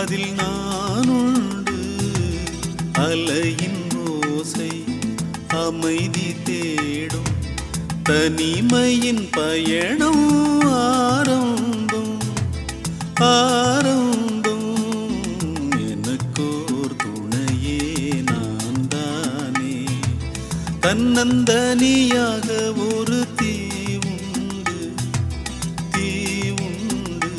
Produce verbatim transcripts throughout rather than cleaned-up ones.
அதில் நானுண்டு. அலையின் ஓசை அமைதி தேடும் தனிமையின் பயணம் ஆரம்பம் ஆரம்பம். எனக்கோர் துணையே நான் தானே, தன்னந்தனியாக ஒரு தீ உண்டு தீ உண்டு.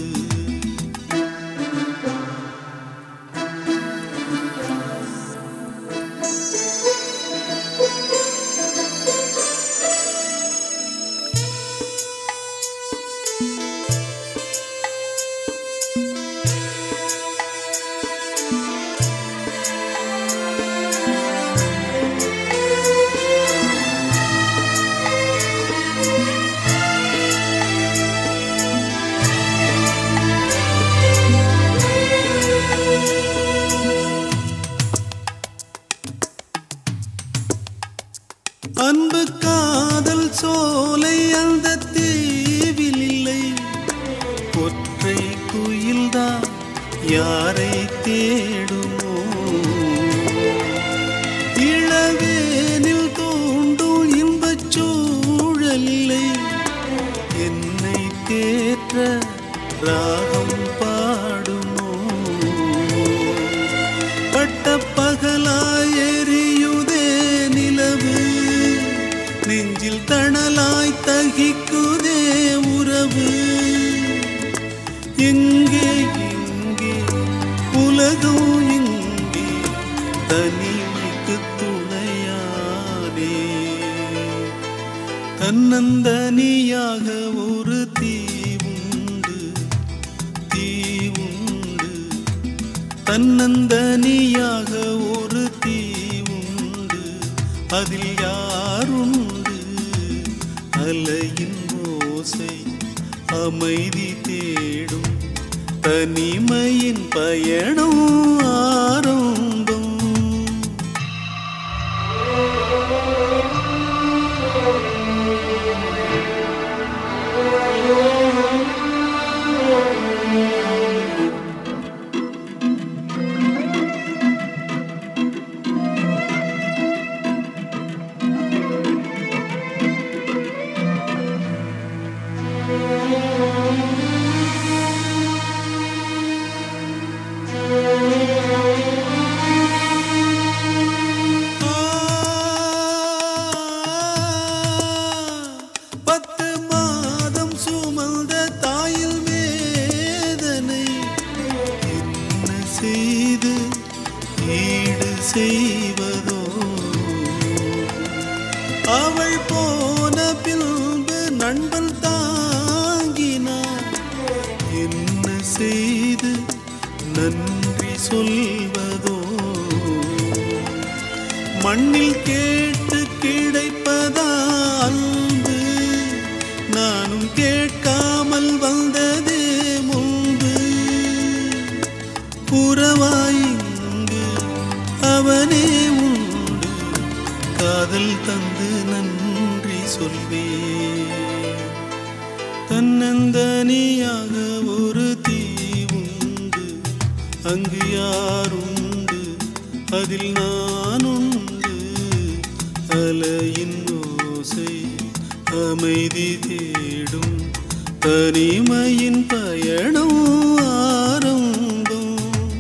அன்பு காதல் சோலை அந்த தீவில் இல்லை. ஒற்றை குயில்தான் யாரை தேடுமோ? இளவேனில் தோண்டும் இன்பச் சூழலில்லை. என்னை தேற்ற ராகம் பாடுமோ? பட்ட பகலாய் எரியுதே நிலவு, நெஞ்சில் தணலாய் தகிக்குதே உறவு. எங்கே எங்கே உலகம், எங்கே தனிமைக்கு துணையானே? தன்னந்தனியாக ஒரு தீ உண்டு தீ உண்டு. தன்னந்தனியாக ஒரு தீ உண்டு. அதில் யாருண்டு? அலையின் ஓசை அமைதி தேடும் தனிமையின் பயணம் ஆரம்பம். செய்து ஈடு செய்வதோ? அவள் போன பின்பு நண்பன் தாங்கினார். என்ன செய்து நன்றி சொல்வதோ? மண்ணில் கேட்டு கிடைப்பதா அன்பு? நானும் கேட்காமல் வந்ததே முன்பு. புறவாயிங்கு அவனே உண்டு, காதல் தந்து நன்றி சொல்வே. தன்னந்தனியாக ஒரு தீ உண்டு, அங்கு யாருண்டு? அதில் நானுண்டு. அலையின் ஓசை அமைதி தேடும் தனிமையின் பயணம் ஆரம்பம்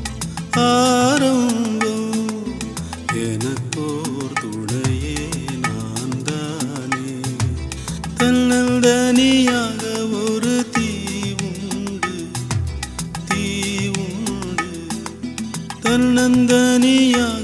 ஆரம்பம். எனக்கோர் துணையே நான் தானே, தன்னந்தனியாக ஒரு தீ உண்டு தீ உண்டு. தன்னந்தனியாக